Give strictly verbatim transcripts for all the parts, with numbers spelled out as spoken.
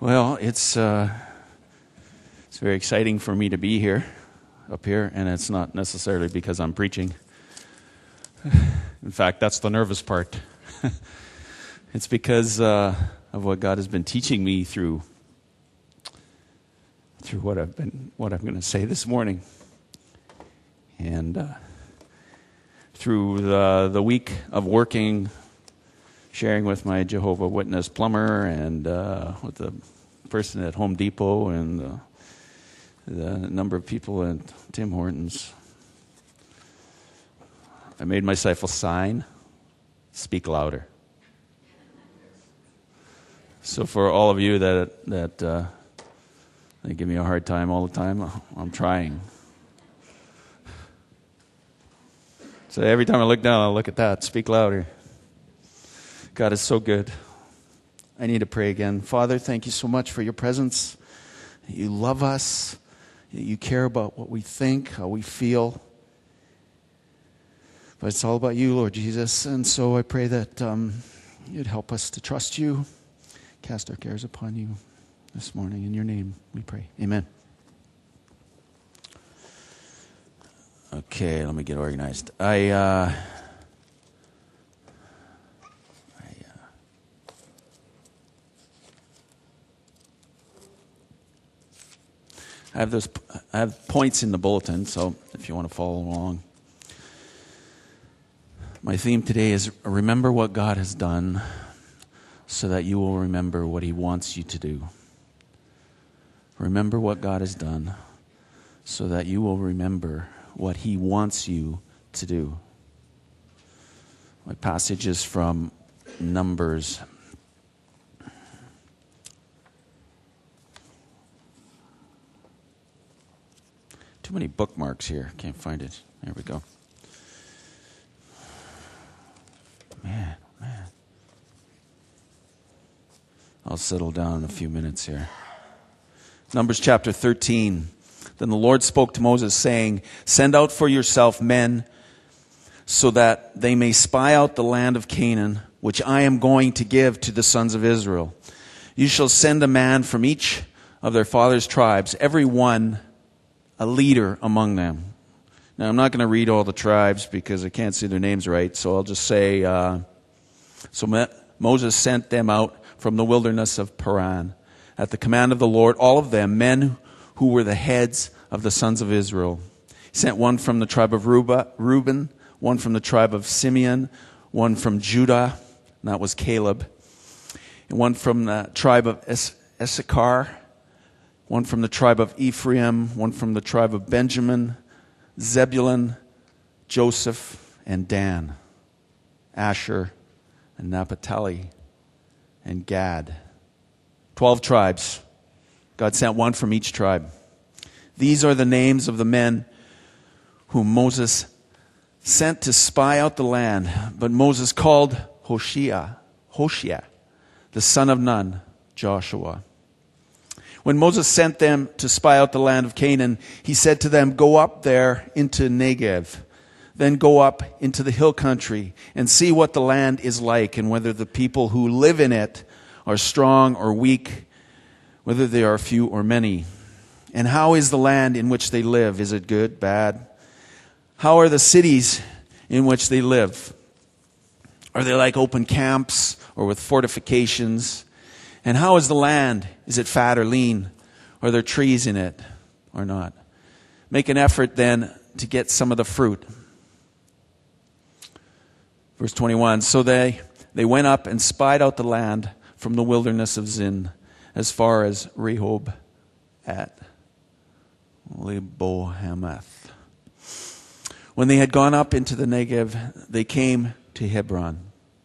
Well, it's uh, it's very exciting for me to be here, up here, and it's not necessarily because I'm preaching. In fact, that's the nervous part. It's because uh, of what God has been teaching me through through what I've been what I'm going to say this morning, and uh, through the the week of working, sharing with my Jehovah Witness plumber and uh, with the person at Home Depot and uh, the number of people at Tim Hortons. I made myself a sign, speak louder. So for all of you that that uh, they give me a hard time all the time, I'm trying. So every time I look down, I look at that, speak louder. God is so good. I need to pray again. Father, thank you so much for your presence. You love us. You care about what we think, how we feel. But it's all about you, Lord Jesus. And so I pray that um, you'd help us to trust you, cast our cares upon you this morning. In your name we pray. Amen. Okay, let me get organized. I... Uh, I have those. I have points in the bulletin, so if you want to follow along. My theme today is remember what God has done so that you will remember what He wants you to do. Remember what God has done so that you will remember what He wants you to do. My passage is from Numbers. Too many bookmarks here. Can't find it. There we go. Man, man. I'll settle down in a few minutes here. Numbers chapter thirteen. Then the Lord spoke to Moses, saying, "Send out for yourself men so that they may spy out the land of Canaan, which I am going to give to the sons of Israel. You shall send a man from each of their fathers' tribes, every one a leader among them." Now, I'm not going to read all the tribes because I can't see their names right, so I'll just say, uh, so Mo- Moses sent them out from the wilderness of Paran at the command of the Lord, all of them, men who were the heads of the sons of Israel. He sent one from the tribe of Reuben, one from the tribe of Simeon, one from Judah, and that was Caleb, and one from the tribe of Issachar, one from the tribe of Ephraim, one from the tribe of Benjamin, Zebulun, Joseph, and Dan, Asher, and Naphtali, and Gad. Twelve tribes. God sent one from each tribe. These are the names of the men whom Moses sent to spy out the land. But Moses called Hoshea, Hoshea, the son of Nun, Joshua. When Moses sent them to spy out the land of Canaan, he said to them, "Go up there into Negev, then go up into the hill country and see what the land is like and whether the people who live in it are strong or weak, whether they are few or many. And how is the land in which they live? Is it good, bad? How are the cities in which they live? Are they like open camps or with fortifications? And how is the land? Is it fat or lean? Are there trees in it or not? Make an effort then to get some of the fruit." Verse twenty-one, so they, they went up and spied out the land from the wilderness of Zin as far as Rehob at Lebohamath. When they had gone up into the Negev, they came to Hebron.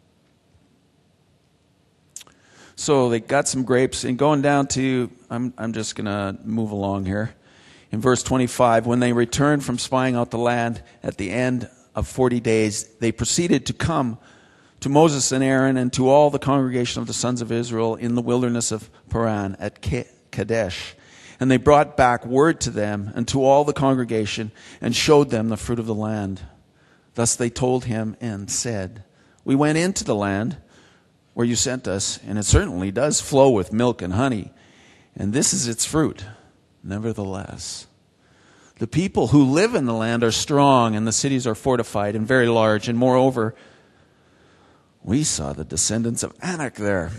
So they got some grapes, and going down to, I'm I'm just going to move along here. In verse twenty-five, when they returned from spying out the land at the end of forty days, they proceeded to come to Moses and Aaron and to all the congregation of the sons of Israel in the wilderness of Paran at Kadesh. And they brought back word to them and to all the congregation and showed them the fruit of the land. Thus they told him and said, "We went into the land where you sent us, and it certainly does flow with milk and honey. And this is its fruit. Nevertheless, the people who live in the land are strong, and the cities are fortified and very large. And moreover, we saw the descendants of Anak there.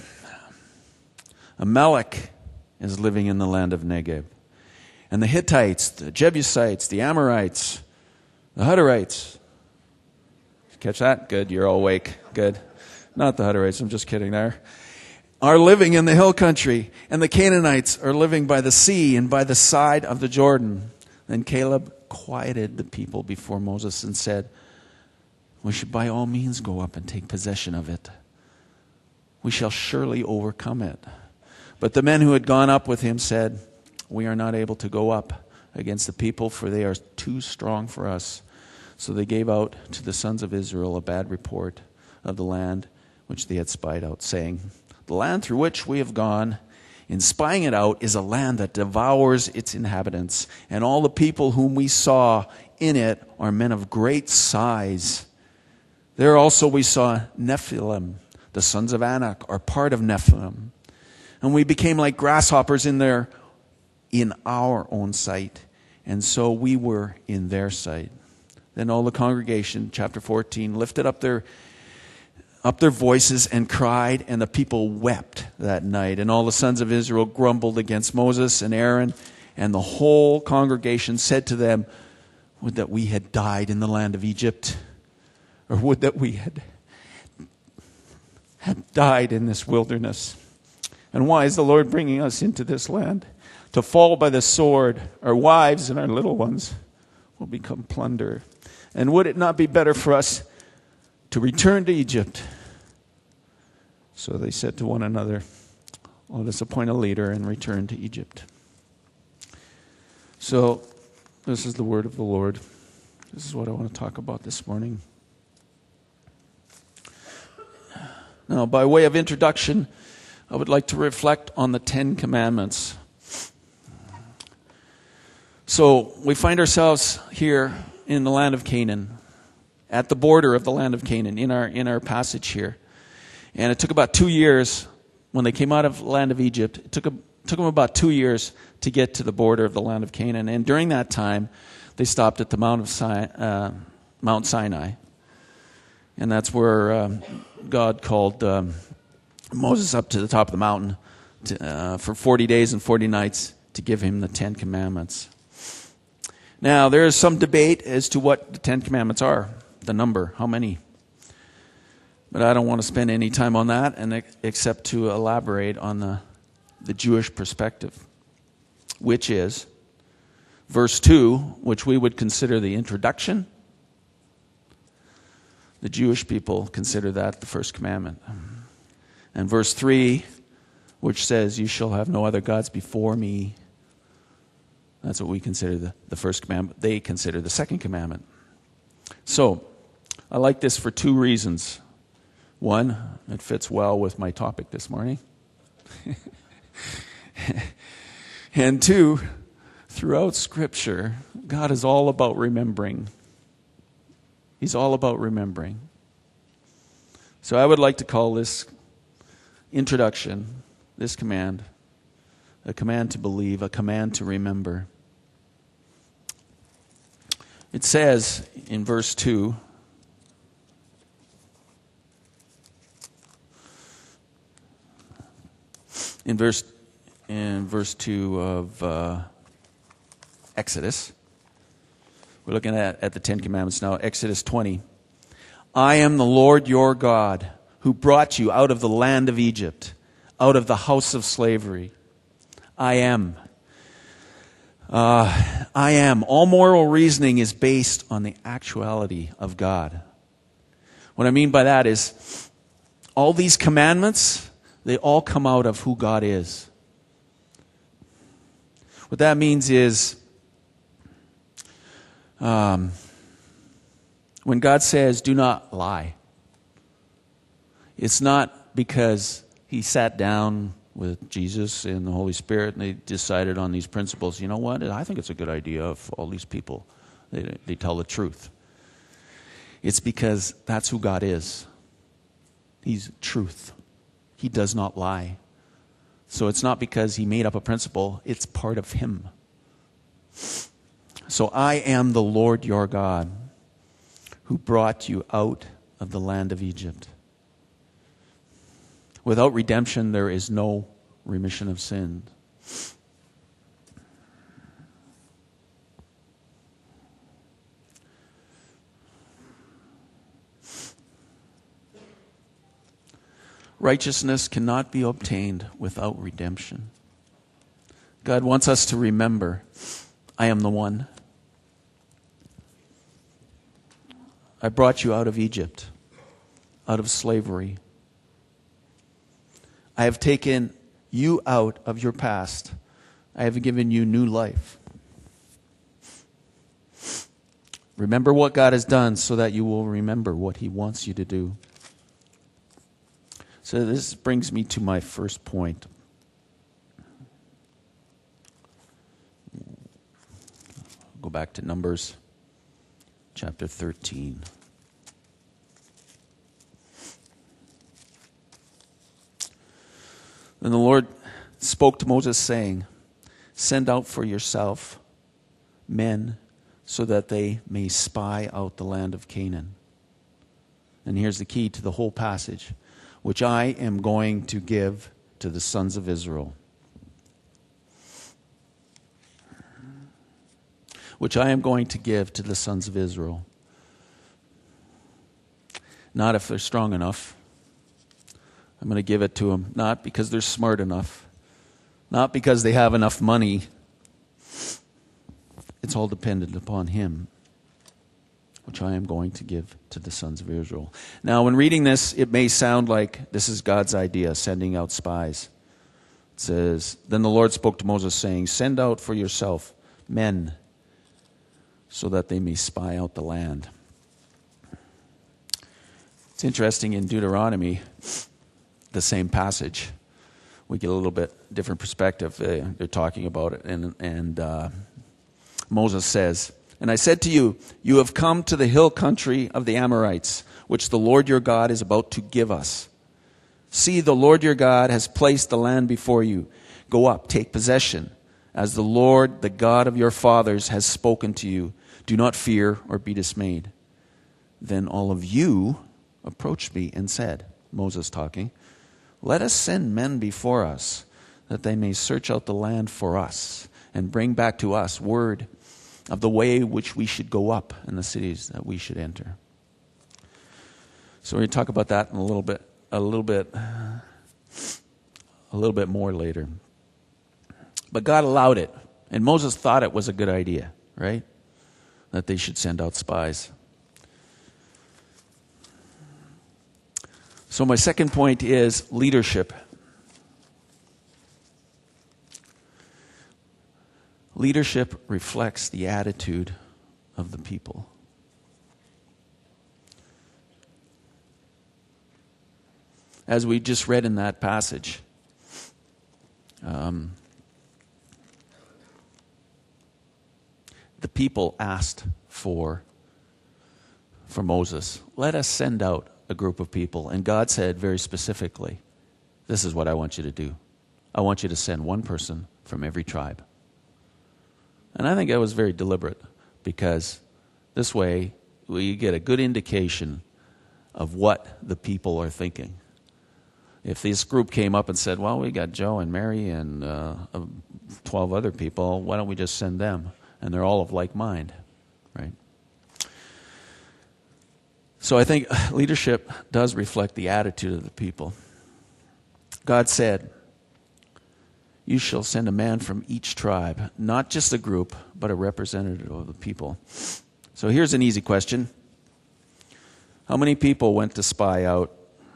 Amalek is living in the land of Negev. And the Hittites, the Jebusites, the Amorites, the Hutterites. Catch that? Good, you're all awake. Good. Not the Hutterites, I'm just kidding there. Are living in the hill country. And the Canaanites are living by the sea and by the side of the Jordan. Then Caleb quieted the people before Moses and said, we should by all means go up and take possession of it. We shall surely overcome it. But the men who had gone up with him said, we are not able to go up against the people, for they are too strong for us. So they gave out to the sons of Israel a bad report of the land which they had spied out, saying, the land through which we have gone, in spying it out, is a land that devours its inhabitants, and all the people whom we saw in it are men of great size. There also we saw Nephilim, the sons of Anak, are part of Nephilim. And we became like grasshoppers in their, in our own sight, and so we were in their sight. Then all the congregation, chapter fourteen, lifted up their up their voices and cried, and the people wept that night. And all the sons of Israel grumbled against Moses and Aaron, and the whole congregation said to them, would that we had died in the land of Egypt, or would that we had, had died in this wilderness. And why is the Lord bringing us into this land? To fall by the sword, our wives and our little ones will become plunder. And would it not be better for us to return to Egypt? So they said to one another, let us appoint a leader and return to Egypt. So this is the word of the Lord. This is what I want to talk about this morning. Now, by way of introduction, I would like to reflect on the Ten Commandments. So we find ourselves here in the land of Canaan, at the border of the land of Canaan, in our in our passage here. And it took about two years, when they came out of the land of Egypt, it took, a, took them about two years to get to the border of the land of Canaan. And during that time, they stopped at the Mount of Si- uh, Mount Sinai. And that's where um, God called um, Moses up to the top of the mountain to, uh, for forty days and forty nights to give him the Ten Commandments. Now, there is some debate as to what the Ten Commandments are, the number, how many. But I don't want to spend any time on that, and except to elaborate on the, the Jewish perspective, which is verse two, which we would consider the introduction. The Jewish people consider that the first commandment. And verse three, which says, you shall have no other gods before me. That's what we consider the, the first commandment. They consider the second commandment. So, I like this for two reasons. One, it fits well with my topic this morning. And two, throughout Scripture, God is all about remembering. He's all about remembering. So I would like to call this introduction, this command, a command to believe, a command to remember. It says in verse two, in verse in verse two of uh, Exodus, we're looking at, at the Ten Commandments now, Exodus twenty. I am the Lord your God, who brought you out of the land of Egypt, out of the house of slavery. I am. Uh, I am. All moral reasoning is based on the actuality of God. What I mean by that is, all these commandments, they all come out of who God is. What that means is, um, when God says, do not lie, it's not because he sat down with Jesus and the Holy Spirit and they decided on these principles. You know what? I think it's a good idea if all these people, they, they tell the truth. It's because that's who God is. He's truth. He does not lie. So it's not because he made up a principle, it's part of him. So I am the Lord your God, who brought you out of the land of Egypt. Without redemption, there is no remission of sin. Righteousness cannot be obtained without redemption. God wants us to remember, I am the one. I brought you out of Egypt, out of slavery. I have taken you out of your past. I have given you new life. Remember what God has done so that you will remember what he wants you to do. So this brings me to my first point. Go back to Numbers chapter thirteen. Then the Lord spoke to Moses, saying, send out for yourself men so that they may spy out the land of Canaan. And here's the key to the whole passage, which I am going to give to the sons of Israel. Which I am going to give to the sons of Israel. Not if they're strong enough. I'm going to give it to them, not because they're smart enough, not because they have enough money. It's all dependent upon him, which I am going to give to the sons of Israel. Now, when reading this, it may sound like this is God's idea, sending out spies. It says, then the Lord spoke to Moses, saying, send out for yourself men so that they may spy out the land. It's interesting, in Deuteronomy, the same passage, we get a little bit different perspective. They, they're talking about it, and, and uh, Moses says, and I said to you, you have come to the hill country of the Amorites, which the Lord your God is about to give us. See, the Lord your God has placed the land before you. Go up, take possession, as the Lord, the God of your fathers, has spoken to you. Do not fear or be dismayed. Then all of you approached me and said, Moses talking, let us send men before us, that they may search out the land for us, and bring back to us word of the way which we should go up, and the cities that we should enter. So we're going to talk about that in a little bit, a little bit, a little bit more later. But God allowed it, and Moses thought it was a good idea, right? That they should send out spies. So my second point is leadership. Leadership reflects the attitude of the people. As we just read in that passage, um, the people asked for, for Moses, let us send out a group of people. And God said very specifically, this is what I want you to do. I want you to send one person from every tribe. And I think that was very deliberate, because this way we get a good indication of what the people are thinking. If this group came up and said, well, we got Joe and Mary and uh, twelve other people, why don't we just send them? And they're all of like mind, right? So I think leadership does reflect the attitude of the people. God said, you shall send a man from each tribe, not just a group, but a representative of the people. So here's an easy question. How many people went to spy out?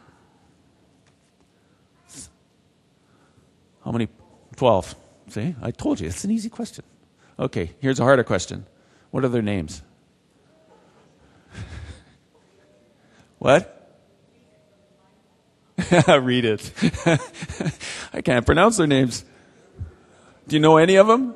How many? Twelve. See, I told you, it's an easy question. Okay, here's a harder question. What are their names? What? Read it. I can't pronounce their names. Do you know any of them?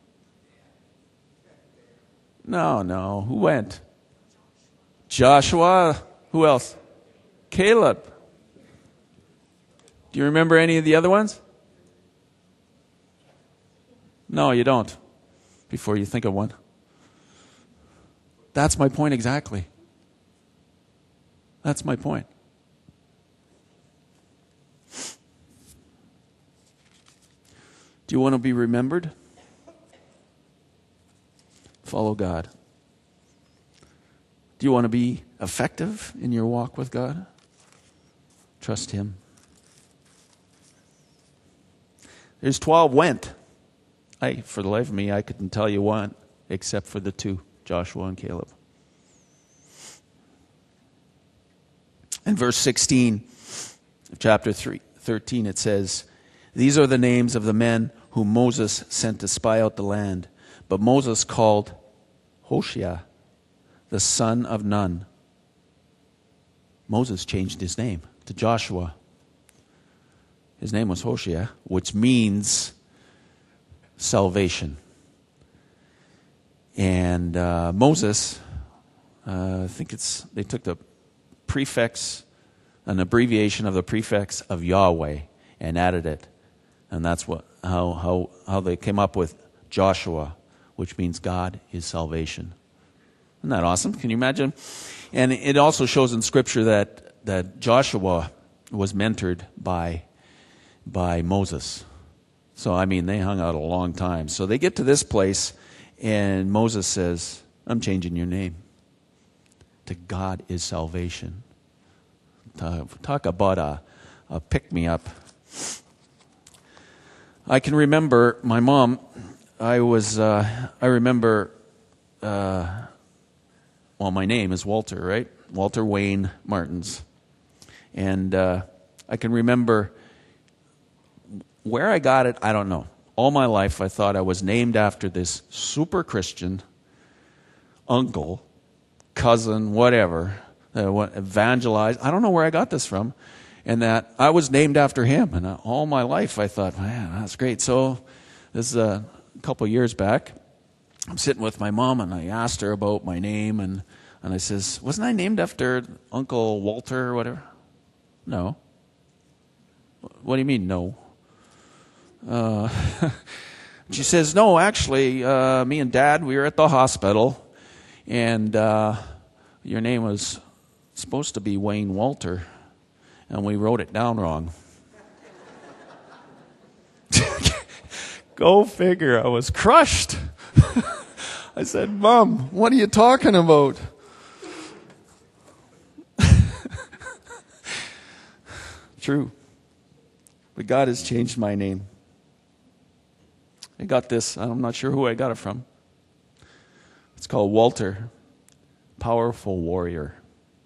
No, no. Who went? Joshua. Who else? Caleb. Do you remember any of the other ones? No, you don't. Before you think of one. That's my point exactly. That's my point. Do you want to be remembered? Follow God. Do you want to be effective in your walk with God? Trust Him. There's twelve went. I, for the life of me, I couldn't tell you one, except for the two, Joshua and Caleb. In verse sixteen of chapter three, thirteen, it says, "These are the names of the men whom Moses sent to spy out the land. But Moses called Hoshea, the son of Nun." Moses changed his name to Joshua. His name was Hoshea, which means salvation. And uh, Moses, uh, I think it's they took the prefix, an abbreviation of the prefix of Yahweh, and added it, and that's what how how how they came up with Joshua, which means God is salvation. Isn't that awesome? Can you imagine? And it also shows in Scripture that that Joshua was mentored by by Moses. So, I mean, they hung out a long time. So they get to this place, and Moses says, "I'm changing your name to God is salvation." Talk about a, a pick-me-up. I can remember my mom, I was, uh, I remember, uh, well, my name is Walter, right? Walter Wayne Martins. And uh, I can remember where I got it, I don't know. All my life I thought I was named after this super Christian uncle, cousin, whatever, that evangelized. I don't know where I got this from. And that I was named after him. And all my life I thought, man, that's great. So this is a couple years back. I'm sitting with my mom and I asked her about my name. And, and I says, wasn't I named after Uncle Walter or whatever? No. What do you mean, no? Uh, she says, no, actually, uh, me and Dad, we were at the hospital. And uh, your name was supposed to be Wayne Walter. And we wrote it down wrong. Go figure, I was crushed. I said, Mom, what are you talking about? True. But God has changed my name. I got this, I'm not sure who I got it from. It's called Walter, Powerful Warrior.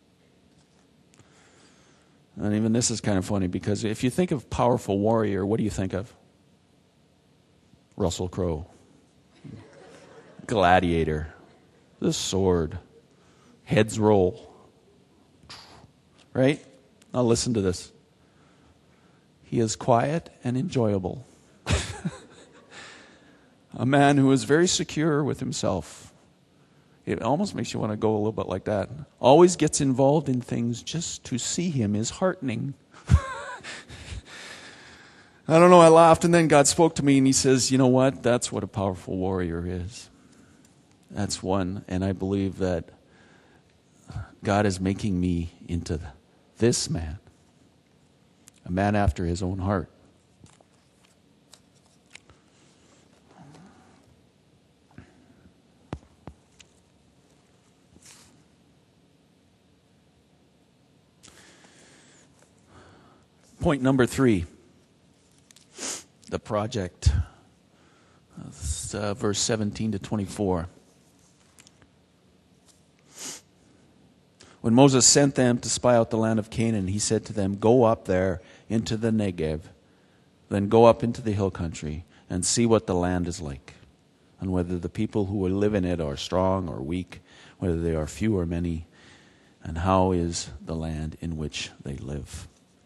And even this is kind of funny because if you think of powerful warrior, what do you think of? Russell Crowe. Gladiator. The sword. Heads roll. Right? Now listen to this. He is quiet and enjoyable. A man who is very secure with himself. It almost makes you want to go a little bit like that. Always gets involved in things just to see him is heartening. I don't know, I laughed, and then God spoke to me and He says, you know what? That's what a powerful warrior is. That's one, and I believe that God is making me into this man. A man after His own heart. Point number three, the project, uh, verse seventeen to twenty-four. When Moses sent them to spy out the land of Canaan, he said to them, go up there into the Negev, then go up into the hill country and see what the land is like, and whether the people who will live in it are strong or weak, whether they are few or many, and how is the land in which they live.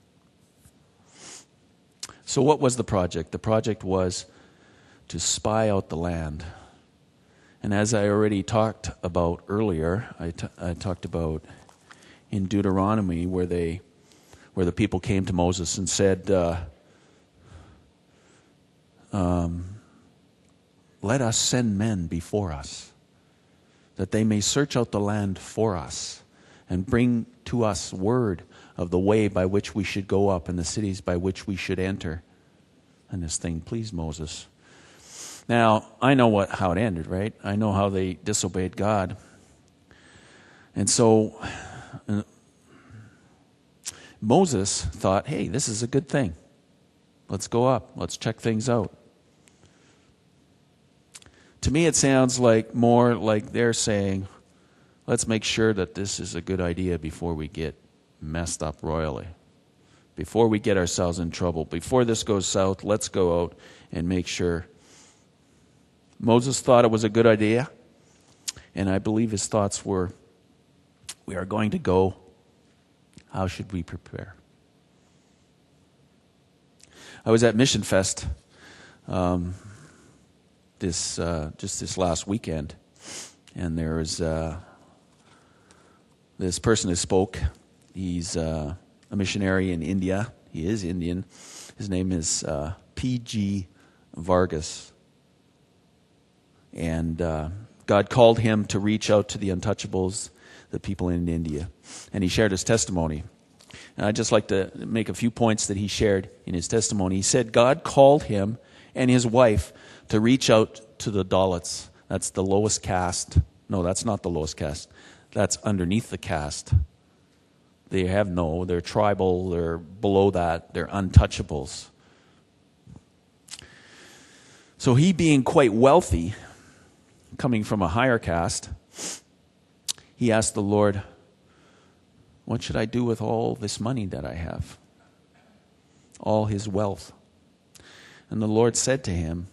So what was the project? The project was to spy out the land. And as I already talked about earlier, I, t- I talked about in Deuteronomy where they, where the people came to Moses and said, uh, um, let us send men before us, that they may search out the land for us and bring to us word of the way by which we should go up and the cities by which we should enter. And this thing pleased Moses. Now, I know what how it ended, right? I know how they disobeyed God. And so uh, Moses thought, hey, this is a good thing. Let's go up. Let's check things out. To me, it sounds like more like they're saying, let's make sure that this is a good idea before we get messed up royally. Before we get ourselves in trouble. Before this goes south, let's go out and make sure. Moses thought it was a good idea. And I believe his thoughts were, we are going to go. How should we prepare? I was at Mission Fest um, this uh, just this last weekend, and there was uh, this person who spoke. He's uh, a missionary in India. He is Indian. His name is uh, P G Vargas, and uh, God called him to reach out to the untouchables, the people in India, and he shared his testimony. And I'd just like to make a few points that he shared in his testimony. He said God called him and his wife to reach out to the Dalits. That's the lowest caste. No, that's not the lowest caste. That's underneath the caste. They have no, they're tribal, they're below that, they're untouchables. So he, being quite wealthy, coming from a higher caste, he asked the Lord, what should I do with all this money that I have? All his wealth. And the Lord said to him,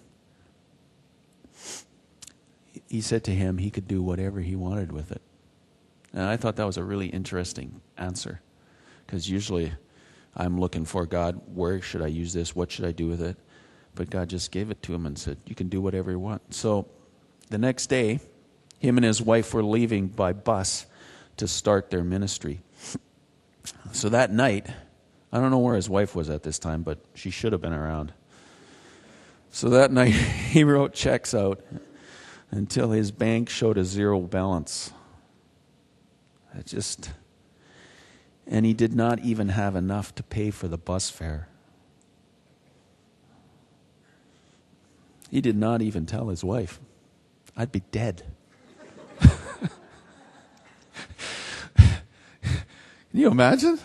he said to him he could do whatever he wanted with it. And I thought that was a really interesting answer. Because usually I'm looking for, God, where should I use this? What should I do with it? But God just gave it to him and said, you can do whatever you want. So the next day, him and his wife were leaving by bus to start their ministry. So that night, I don't know where his wife was at this time, but she should have been around. So that night, he wrote checks out until his bank showed a zero balance. It just, and he did not even have enough to pay for the bus fare. He did not even tell his wife. I'd be dead. Can you imagine?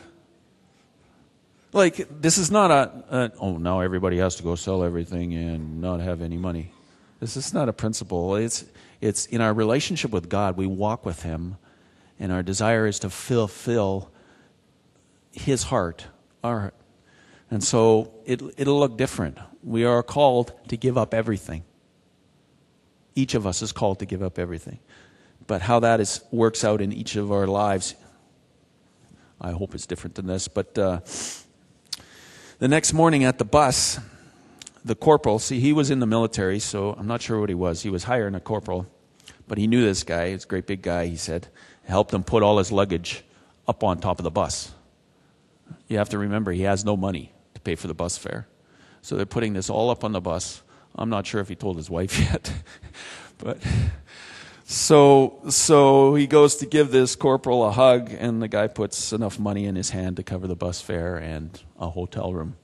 Like, this is not a, a, oh, now everybody has to go sell everything and not have any money. This is not a principle. It's, it's in our relationship with God, we walk with him, and our desire is to fulfill his heart, our heart. And so it, it'll look different. We are called to give up everything. Each of us is called to give up everything. But how that is works out in each of our lives, I hope it's different than this. But uh, the next morning at the bus, the corporal, see, he was in the military, so I'm not sure what he was. He was higher than a corporal. But he knew this guy. He's a great big guy, he said. Helped him put all his luggage up on top of the bus. You have to remember, he has no money to pay for the bus fare. So they're putting this all up on the bus. I'm not sure if he told his wife yet. But so so he goes to give this corporal a hug, and the guy puts enough money in his hand to cover the bus fare and a hotel room.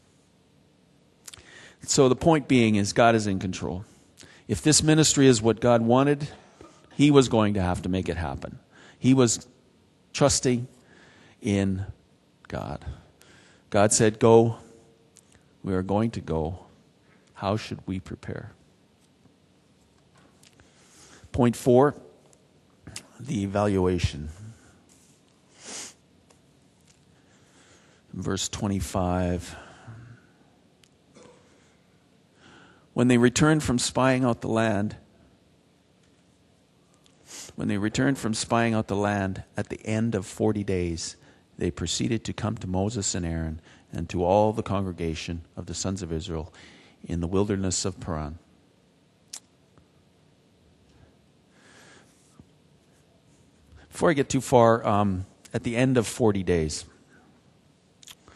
So the point being is God is in control. If this ministry is what God wanted, he was going to have to make it happen. He was trusting in God. God said, go. We are going to go. How should we prepare? Point four, the evaluation. Verse twenty-five. When they returned from spying out the land, when they returned from spying out the land at the end of forty days, they proceeded to come to Moses and Aaron and to all the congregation of the sons of Israel in the wilderness of Paran. Before I get too far, um, at the end of forty days,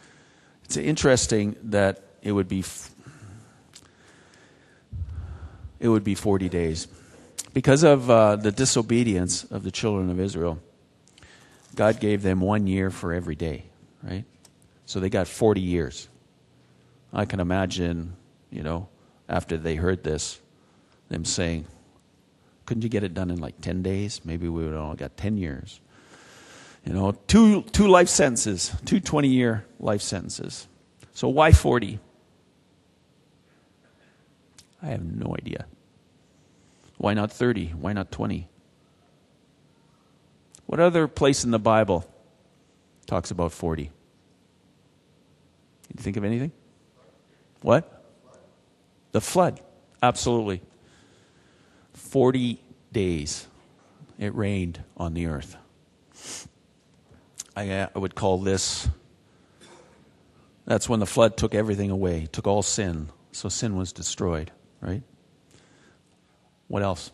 it's interesting that it would be f- it would be forty days. Because of uh, the disobedience of the children of Israel, God gave them one year for every day, right? So they got forty years. I can imagine, you know, after they heard this, them saying, couldn't you get it done in like ten days? Maybe we would have only got ten years. You know, two two life sentences, two twenty-year life sentences. So why forty? I have no idea. Why not thirty? Why not twenty? What other place in the Bible talks about forty? Can you think of anything? What? The flood. Absolutely. Forty days it rained on the earth. I, uh, I would call this, that's when the flood took everything away, took all sin. So sin was destroyed, right? What else?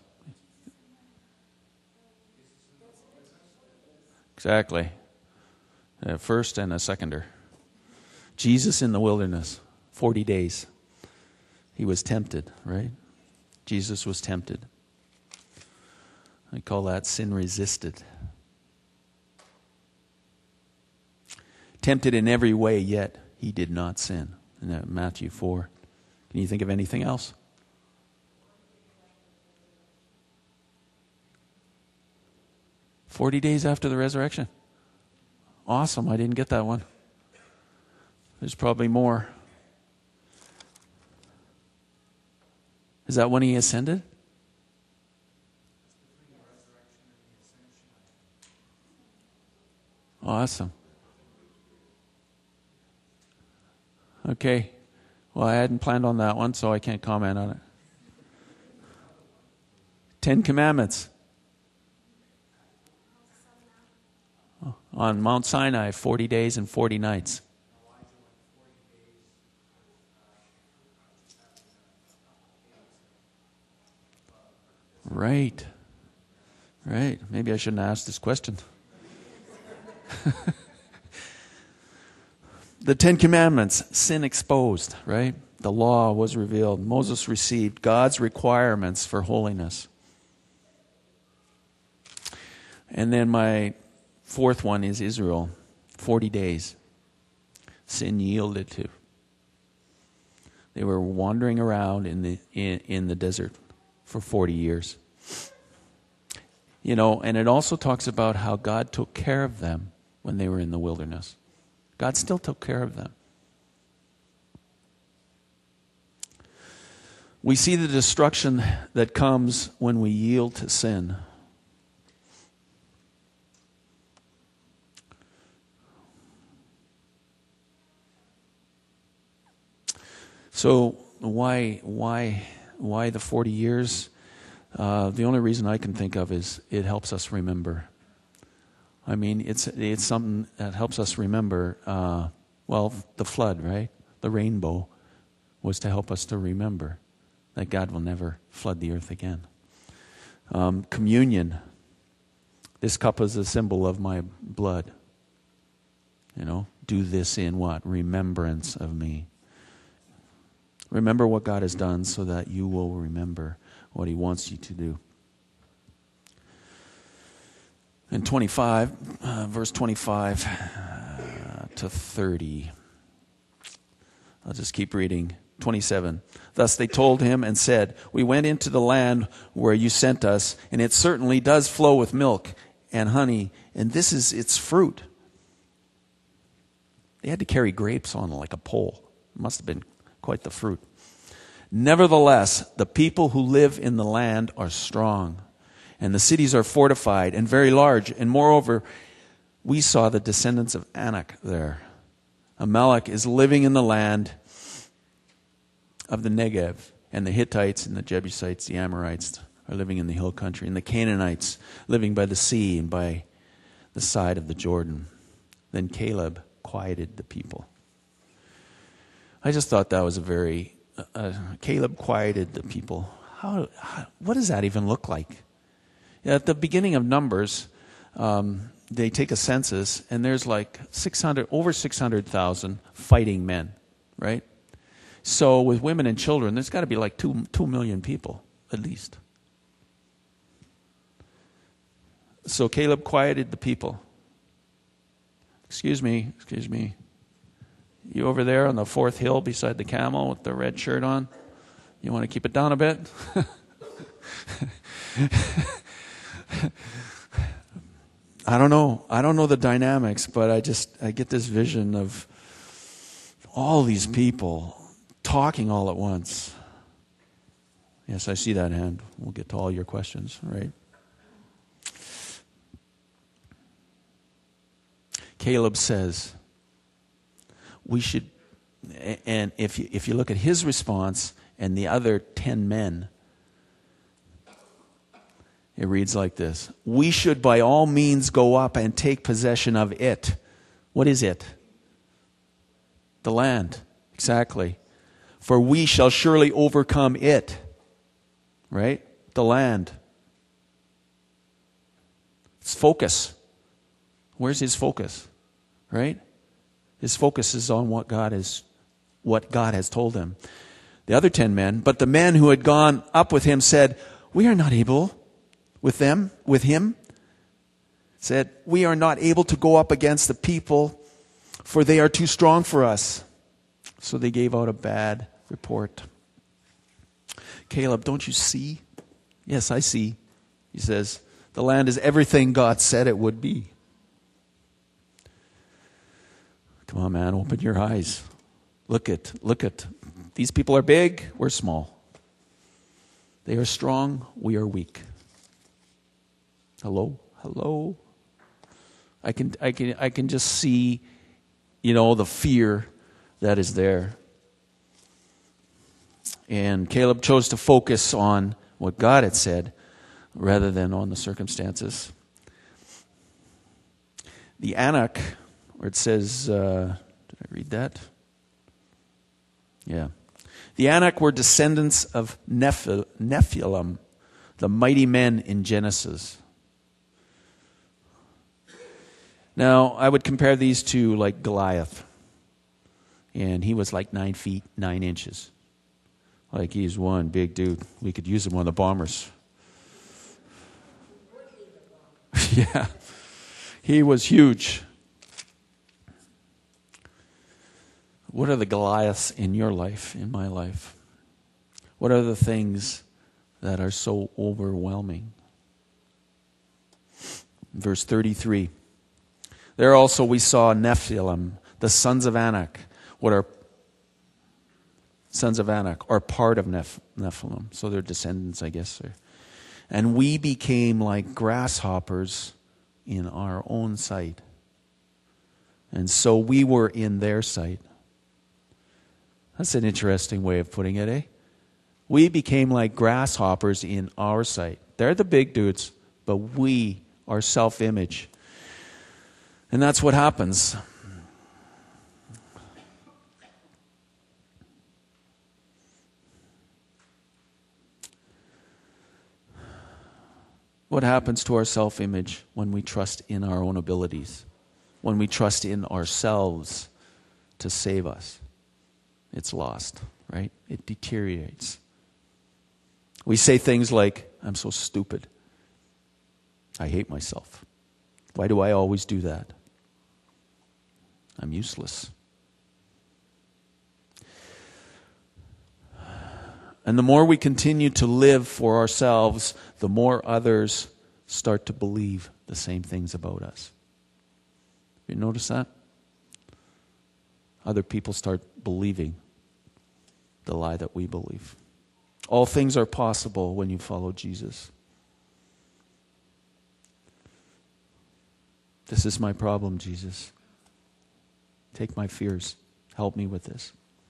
Exactly. A first and a seconder. Jesus in the wilderness, forty days. He was tempted, right? Jesus was tempted. I call that sin resisted. Tempted in every way, yet he did not sin. In Matthew four. Can you think of anything else? Forty days after the resurrection. Awesome, I didn't get that one. There's probably more. Is that when he ascended? Awesome. Okay. Well, I hadn't planned on that one, so I can't comment on it. Ten Commandments. On Mount Sinai, forty days and forty nights. Right. Right. Maybe I shouldn't ask this question. The Ten Commandments, sin exposed, right? The law was revealed. Moses received God's requirements for holiness. And then my fourth one is Israel, forty days. Sin yielded to. They were wandering around in the in, in the desert for forty years. You know, and it also talks about how God took care of them when they were in the wilderness. God still took care of them. We see the destruction that comes when we yield to sin. So why why why the forty years? Uh, the only reason I can think of is it helps us remember. I mean, it's it's something that helps us remember. Uh, well, the flood, right? The rainbow was to help us to remember that God will never flood the earth again. Um, communion. This cup is a symbol of my blood. You know, do this in what? Remembrance of me. Remember what God has done so that you will remember what he wants you to do. In twenty-five, uh, verse twenty-five uh, to thirty. I'll just keep reading. twenty-seven. Thus they told him and said, we went into the land where you sent us, and it certainly does flow with milk and honey, and this is its fruit. They had to carry grapes on like a pole. It must have been quite the fruit. Nevertheless, the people who live in the land are strong, and the cities are fortified and very large. And moreover, we saw the descendants of Anak there. Amalek is living in the land of the Negev, and the Hittites and the Jebusites, the Amorites, are living in the hill country, and the Canaanites living by the sea and by the side of the Jordan. Then Caleb quieted the people. I just thought that was a very, uh, Caleb quieted the people. How, how? What does that even look like? At the beginning of Numbers, um, they take a census, and there's like six hundred, over six hundred thousand fighting men, right? So with women and children, there's got to be like two, two million people at least. So Caleb quieted the people. Excuse me, excuse me. You over there on the fourth hill beside the camel with the red shirt on? You want to keep it down a bit? I don't know. I don't know the dynamics, but I just, I get this vision of all these people talking all at once. Yes, I see that hand. We'll get to all your questions, right? Caleb says, we should, and if you, if you look at his response and the other ten men, it reads like this. We should by all means go up and take possession of it. What is it? The land. Exactly. For we shall surely overcome it. Right? The land. It's focus. Where's his focus? Right? His focus is on what God is, what God has told him. The other ten men, but the men who had gone up with him said, we are not able with them, with him, said, we are not able to go up against the people, for they are too strong for us. So they gave out a bad report. Caleb, don't you see? Yes, I see. He says, the land is everything God said it would be. Come on, man, open your eyes. Look at, look at, these people are big, we're small. They are strong, we are weak. Hello, hello. I can, I can, I can just see, you know, the fear that is there. And Caleb chose to focus on what God had said rather than on the circumstances. The Anak, where it says, uh, did I read that? Yeah. The Anak were descendants of Nephil- Nephilim, the mighty men in Genesis. Now, I would compare these to like Goliath. And he was like nine feet, nine inches. Like he's one big dude. We could use him on the bombers. Yeah. He was huge. What are the Goliaths in your life, in my life? What are the things that are so overwhelming? Verse thirty-three. There also we saw Nephilim, the sons of Anak. What are sons of Anak? Are part of Neph- Nephilim. So they're descendants, I guess. And we became like grasshoppers in our own sight. And so we were in their sight. That's an interesting way of putting it, eh? We became like grasshoppers in our sight. They're the big dudes, but we are self-image. And that's what happens. What happens to our self-image when we trust in our own abilities? When we trust in ourselves to save us? It's lost, right? It deteriorates. We say things like, I'm so stupid. I hate myself. Why do I always do that? I'm useless. And the more we continue to live for ourselves, the more others start to believe the same things about us. You notice that? Other people start believing the lie that we believe. All things are possible when you follow Jesus. This is my problem, Jesus. Take my fears. Help me with this.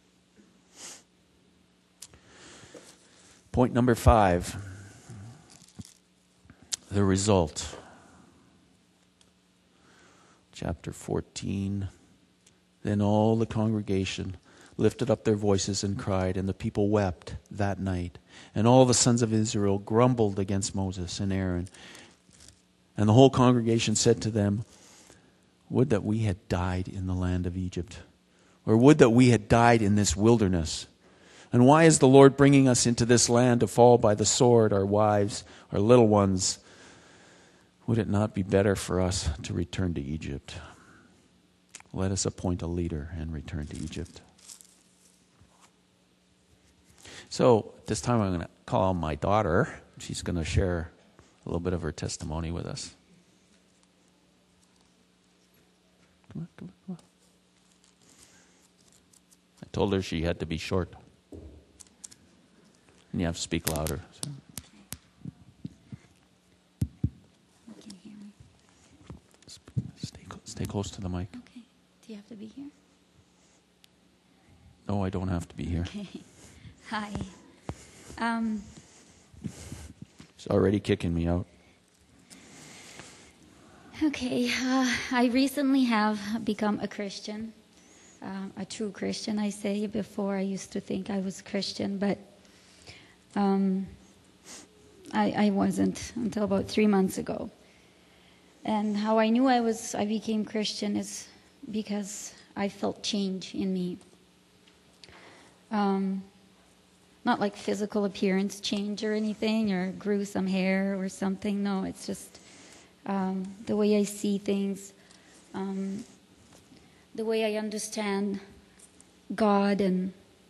Point number five. The result. Chapter fourteen. Then all the congregation lifted up their voices and cried, and the people wept that night. And all the sons of Israel grumbled against Moses and Aaron. And the whole congregation said to them, would that we had died in the land of Egypt, or would that we had died in this wilderness. And why is the Lord bringing us into this land to fall by the sword, our wives, our little ones? Would it not be better for us to return to Egypt? Let us appoint a leader and return to Egypt. So this time I'm going to call on my daughter. She's going to share a little bit of her testimony with us. Come on, come on, come on. I told her she had to be short. And you have to speak louder. So. Stay, stay close to the mic. Okay. Do you have to be here? No, I don't have to be here. Okay. Hi. Um, She's already kicking me out. okay. Uh, I recently have become a Christian, uh, a true Christian, I say. Before I used to think I was Christian, but um, I, I wasn't until about three months ago. And how I knew I was, I became Christian is because I felt change in me. Um, not like physical appearance change or anything, or grew some hair or something. No, it's just um, the way I see things, um, the way I understand God, and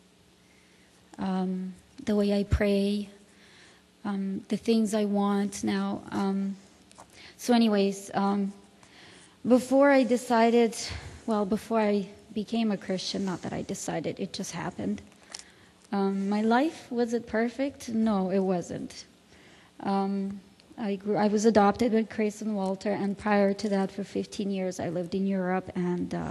um, the way I pray, um, the things I want now. Um, so anyways, um, before I decided, well, before I became a Christian, not that I decided, it just happened. Um, my life, was it perfect? No, it wasn't. Um, I grew. I was adopted by Chris and Walter, and prior to that, for fifteen years, I lived in Europe, and uh,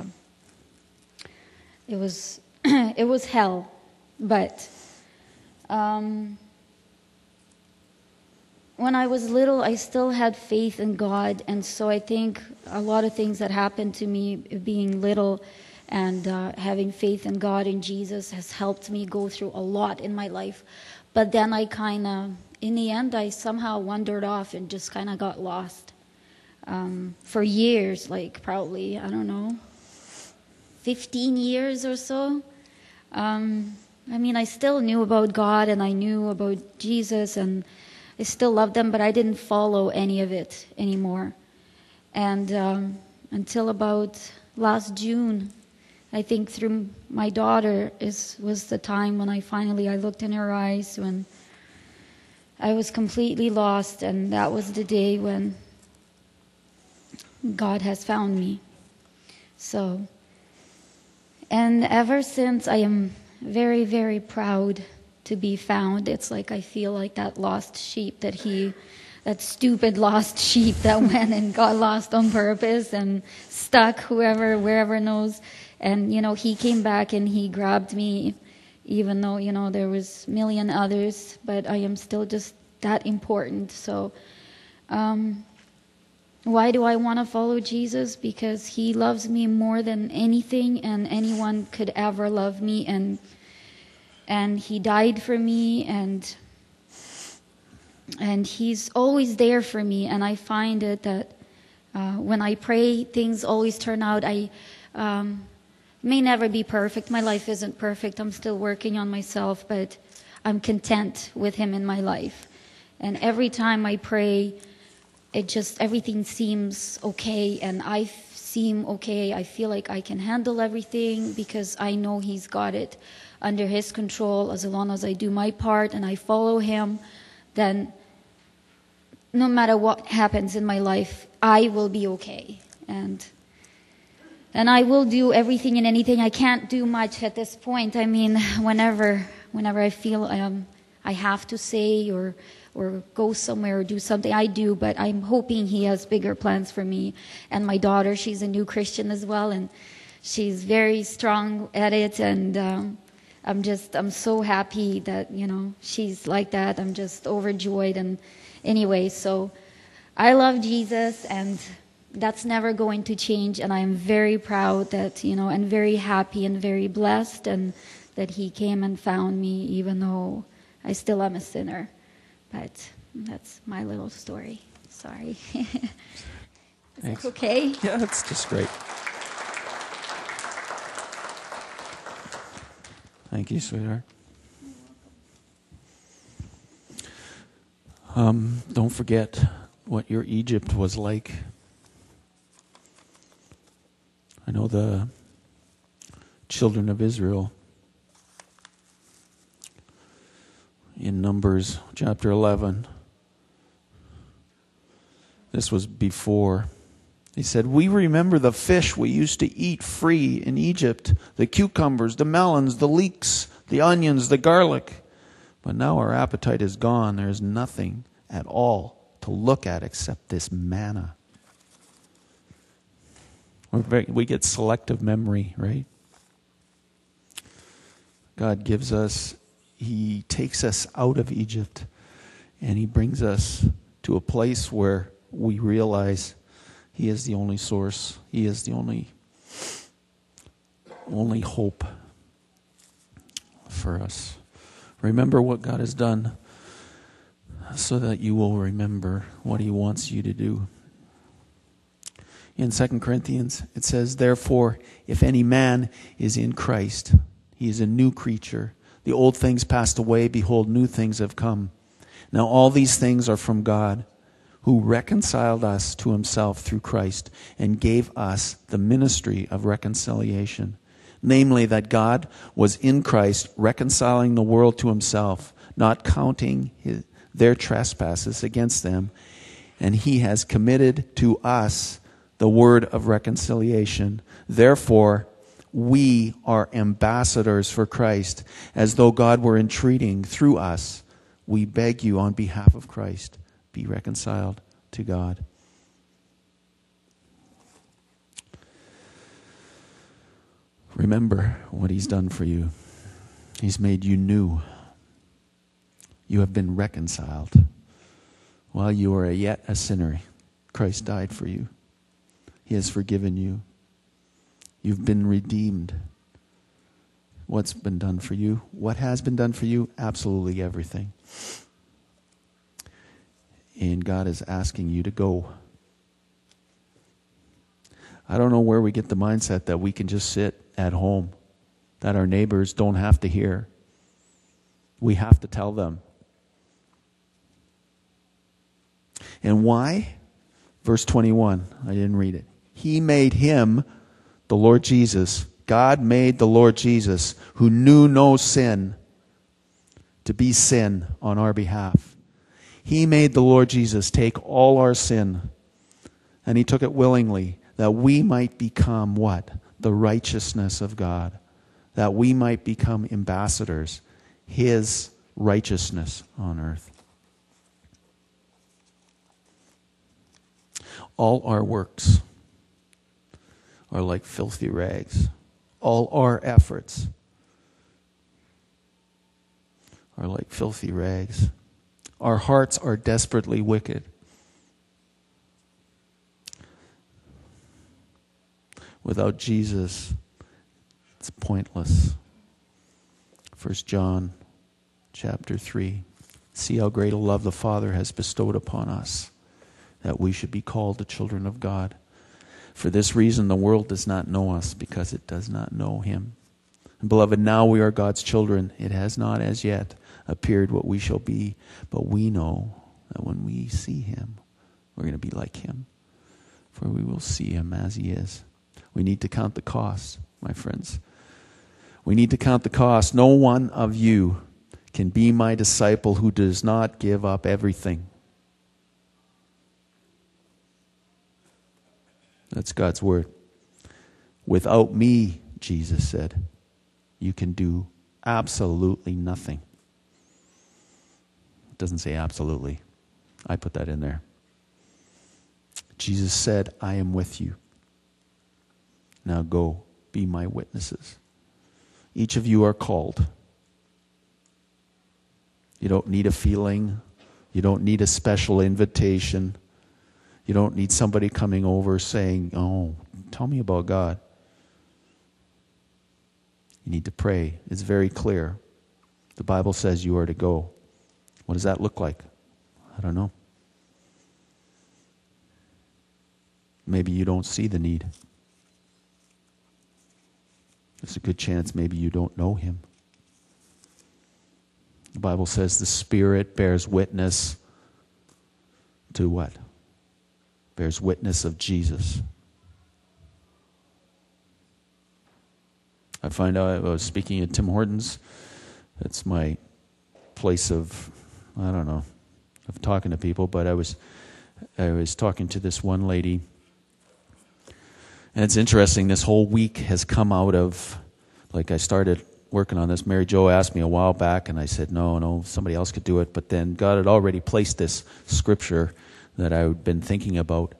it was it was hell. But um, when I was little, I still had faith in God, and so I think a lot of things that happened to me being little and uh, having faith in God and Jesus has helped me go through a lot in my life. But then I kind of, in the end, I somehow wandered off and just kind of got lost. Um, for years, like probably, I don't know, fifteen years or so. Um, I mean, I still knew about God and I knew about Jesus and I still loved them, but I didn't follow any of it anymore. And um, until about last June, I think through my daughter is was the time when I finally I looked in her eyes when I was completely lost, and that was the day when God has found me. So, and ever since I am very, very proud to be found. It's like I feel like that lost sheep that he, that stupid lost sheep that went and got lost on purpose and stuck whoever, wherever knows. And, you know, he came back and he grabbed me, even though, you know, there was a million others, but I am still just that important. So um, why do I want to follow Jesus? Because he loves me more than anything and anyone could ever love me. And and he died for me, and and he's always there for me. And I find it that uh, when I pray, things always turn out. I um, may never be perfect. My life isn't perfect. I'm still working on myself, but I'm content with him in my life. And every time I pray, it just, everything seems okay, and I seem okay. I feel like I can handle everything because I know he's got it under his control. As long as I do my part and I follow him, then no matter what happens in my life, I will be okay. And and I will do everything and anything. I can't do much at this point. I mean, whenever whenever I feel um, I have to say or or go somewhere or do something, I do, but I'm hoping he has bigger plans for me. And my daughter, she's a new Christian as well, and she's very strong at it, and um, I'm just, I'm so happy that, you know, she's like that. I'm just overjoyed. And anyway, so I love Jesus, and that's never going to change. And I'm very proud that, you know, and very happy and very blessed, and that he came and found me, even though I still am a sinner. But that's my little story. Sorry. Is Thanks. that okay? Yeah, that's just great. Thank you, sweetheart. Um, don't forget what your Egypt was like. I know the children of Israel in Numbers chapter eleven. This was before. He said, we remember the fish we used to eat free in Egypt, the cucumbers, the melons, the leeks, the onions, the garlic. But now our appetite is gone. There is nothing at all to look at except this manna. We're very, we get selective memory, right? God gives us, He takes us out of Egypt and He brings us to a place where we realize He is the only source. He is the only, only hope for us. Remember what God has done so that you will remember what He wants you to do. In Second Corinthians, it says, therefore, if any man is in Christ, he is a new creature. The old things passed away. Behold, new things have come. Now all these things are from God, who reconciled us to Himself through Christ and gave us the ministry of reconciliation. Namely, that God was in Christ reconciling the world to Himself, not counting his, their trespasses against them. And He has committed to us the word of reconciliation. Therefore, we are ambassadors for Christ, as though God were entreating through us. We beg you on behalf of Christ, be reconciled to God. Remember what He's done for you. He's made you new. You have been reconciled. While you were yet a sinner, Christ died for you. He has forgiven you. You've been redeemed. What's been done for you? What has been done for you? Absolutely everything. And God is asking you to go. I don't know where we get the mindset that we can just sit at home, that our neighbors don't have to hear. We have to tell them. And why? Verse twenty-one, I didn't read it. He made Him, the Lord Jesus, God made the Lord Jesus, who knew no sin, to be sin on our behalf. He made the Lord Jesus take all our sin, and He took it willingly, that we might become what? The righteousness of God. That we might become ambassadors, His righteousness on earth. All our works are like filthy rags. All our efforts are like filthy rags. Our hearts are desperately wicked. Without Jesus, it's pointless. First John chapter three. See how great a love the Father has bestowed upon us, that we should be called the children of God. For this reason the world does not know us, because it does not know Him. And beloved, now we are God's children. It has not as yet appeared what we shall be, but we know that when we see Him, we're going to be like Him, for we will see Him as He is. We need to count the cost, my friends. We need to count the cost. No one of you can be my disciple who does not give up everything. That's God's word. Without me, Jesus said, you can do absolutely nothing. It doesn't say absolutely. I put that in there. Jesus said, I am with you. Now go, be my witnesses. Each of you are called. You don't need a feeling. You don't need a special invitation. You don't need somebody coming over saying, oh, tell me about God. You need to pray. It's very clear. The Bible says you are to go. What does that look like? I don't know. Maybe you don't see the need. There's a good chance maybe you don't know Him. The Bible says the Spirit bears witness to what? Bears witness of Jesus. I find out I was speaking at Tim Hortons. It's my place of, I don't know, of talking to people, but I was I was talking to this one lady. And it's interesting, this whole week has come out of, like I started working on this. Mary Jo asked me a while back, and I said, no, no, somebody else could do it. But then God had already placed this scripture that I had been thinking about.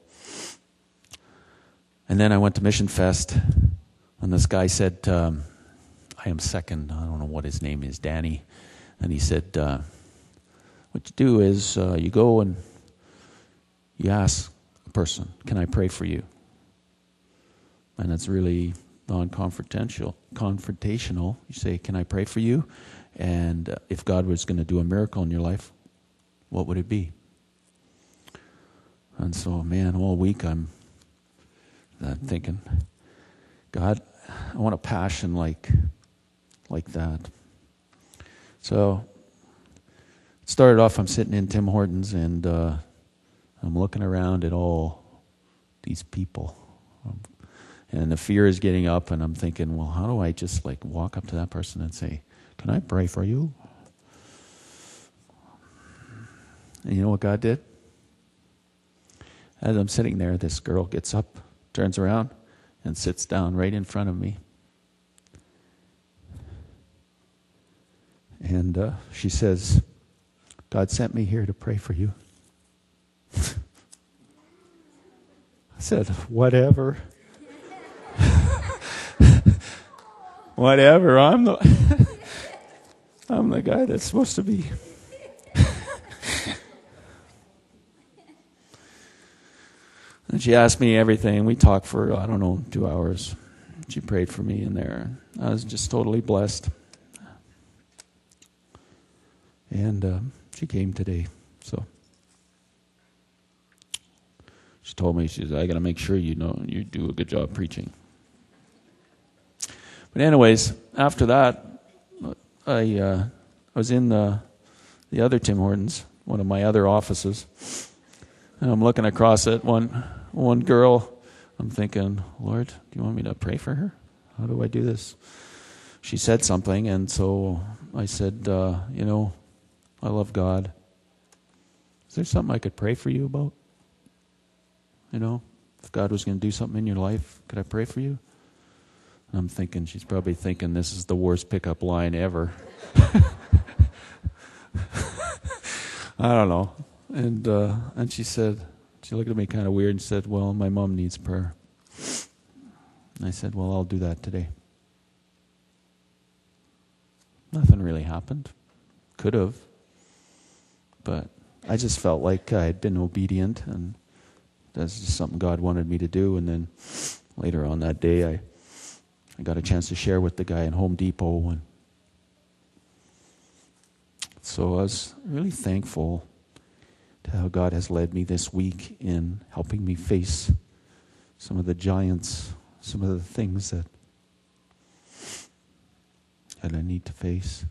And then I went to Mission Fest, and this guy said, um, I am second, I don't know what his name is, Danny. And he said, uh, what you do is uh, you go and you ask a person, can I pray for you? And it's really non-confrontational. Confrontational. You say, can I pray for you? And uh, if God was going to do a miracle in your life, what would it be? And so, man, all week I'm uh, thinking, God, I want a passion like, like that. So, it started off, I'm sitting in Tim Hortons, and uh, I'm looking around at all these people. Um, and the fear is getting up, and I'm thinking, well, how do I just like walk up to that person and say, can I pray for you? And you know what God did? As I'm sitting there, this girl gets up, turns around, and sits down right in front of me. And uh, she says, God sent me here to pray for you. I said, whatever. Whatever. I'm the I'm the guy that's supposed to be. And she asked me everything. We talked for, I don't know, two hours. She prayed for me in there. I was just totally blessed. And uh, she came today. So she told me, she says, I got to make sure you know you do a good job preaching. But anyways, after that, I uh, I was in the the other Tim Hortons, one of my other offices, and I'm looking across at one one girl. I'm thinking, Lord, do you want me to pray for her? How do I do this? She said something, and so I said, uh, you know, I love God. Is there something I could pray for you about? You know, if God was going to do something in your life, could I pray for you? And I'm thinking, she's probably thinking this is the worst pickup line ever. I don't know. And uh, and she said, she looked at me kind of weird and said, well, my mom needs prayer. And I said, well, I'll do that today. Nothing really happened. Could have. But I just felt like I had been obedient, and that's just something God wanted me to do. And then later on that day, I I got a chance to share with the guy in Home Depot. And so I was really thankful to how God has led me this week in helping me face some of the giants, some of the things that, that I need to face.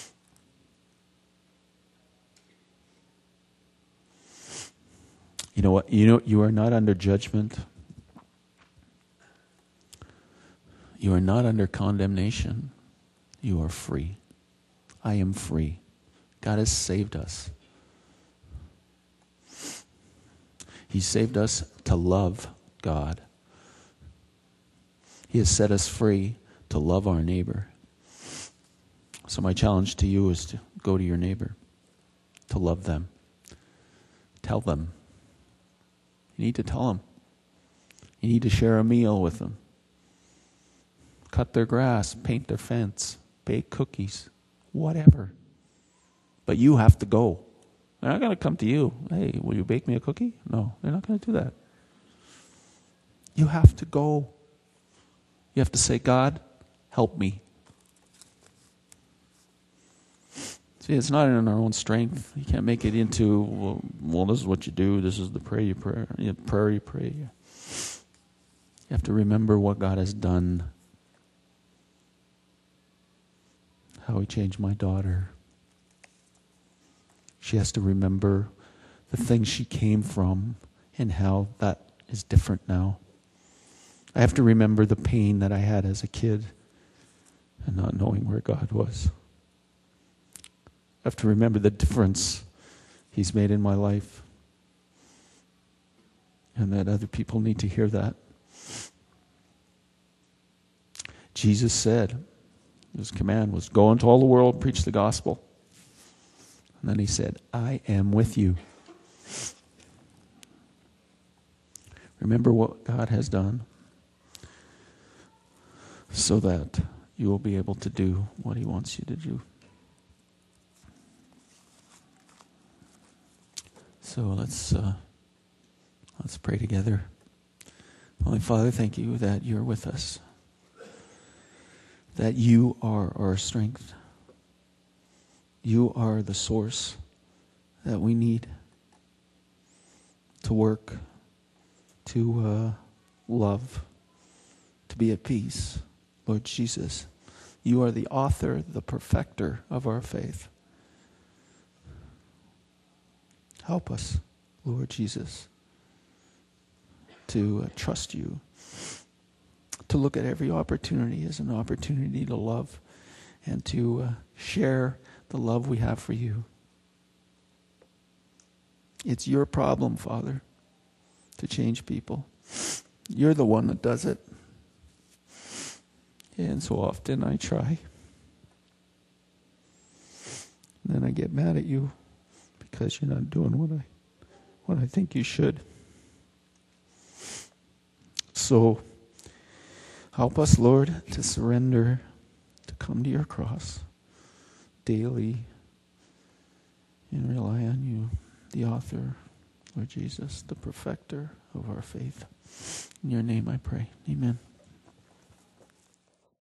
You know what? You know, you are not under judgment. You are not under condemnation. You are free. I am free. God has saved us. He saved us to love God. He has set us free to love our neighbor. So my challenge to you is to go to your neighbor, to love them. Tell them. You need to tell them. You need to share a meal with them. Cut their grass, paint their fence, bake cookies, whatever. But you have to go. They're not going to come to you. Hey, will you bake me a cookie? No, they're not going to do that. You have to go. You have to say, God, help me. See, it's not in our own strength. You can't make it into, well, well this is what you do. This is the prayer you pray. You prayer you pray. You have to remember what God has done. How he changed my daughter. She has to remember the things she came from and how that is different now. I have to remember the pain that I had as a kid and not knowing where God was. I have to remember the difference He's made in my life, and that other people need to hear that. Jesus said, His command was, go into all the world, preach the gospel. And then He said, I am with you. Remember what God has done so that you will be able to do what He wants you to do. So let's uh, let's pray together. Holy Father, thank you that you're with us, that you are our strength. You are the source that we need to work, to uh, love, to be at peace. Lord Jesus, you are the author, the perfecter of our faith. Help us, Lord Jesus, to uh, trust you, to look at every opportunity as an opportunity to love and to uh, share the love we have for you. It's your problem, Father, to change people. You're the one that does it. And so often I try. And then I get mad at you because you're not doing what I what I think you should. So help us, Lord, to surrender, to come to your cross daily and rely on you, the author, Lord Jesus, the perfecter of our faith. In your name I pray. Amen.